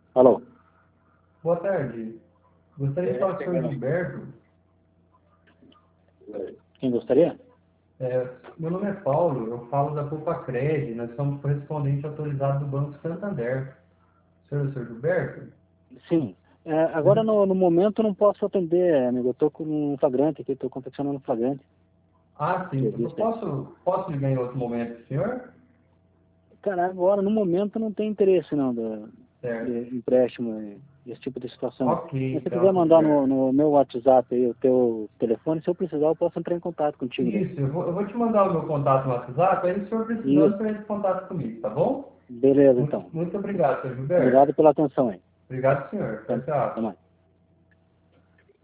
Alô? Boa tarde. Gostaria de falar com o senhor Gilberto. Quem gostaria? Meu nome é Paulo, eu falo da Poupa-Cred, nós somos correspondente autorizado do Banco Santander. O senhor é o senhor Gilberto? Sim. Agora, no momento, não posso atender, amigo. Eu estou com um flagrante aqui, estou confeccionando um flagrante. Ah, sim. Que Eu existe aí. posso ligar em outro momento, senhor? Cara, agora, no momento, não tem interesse, não, Certo. de empréstimo, esse tipo de situação aí. Ok, Mas se você então, quiser senhor mandar Gilberto. no meu WhatsApp aí o teu telefone, se eu precisar, eu posso entrar em contato contigo daí. Isso, eu vou te mandar o meu contato no WhatsApp, aí se o senhor precisando, Isso. você entra em contato comigo, tá bom? Beleza, Muito, então. muito obrigado, senhor Gilberto. Obrigado pela atenção aí. Obrigado, senhor. Tchau, Até tchau. mais.